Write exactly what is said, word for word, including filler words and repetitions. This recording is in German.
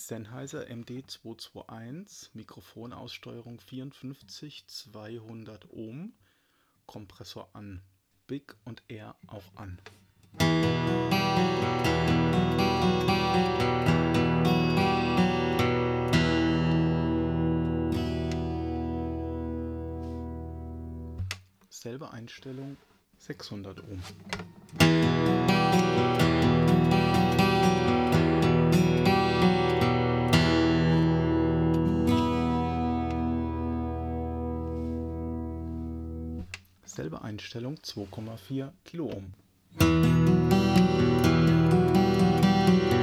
Sennheiser M D zweihunderteinundzwanzig, Mikrofonaussteuerung vierundfünfzig zweihundert Ohm, Kompressor an, Big und Air auch an. Selbe Einstellung, sechshundert Ohm. Selbe Einstellung, zwei Komma vier Kiloohm.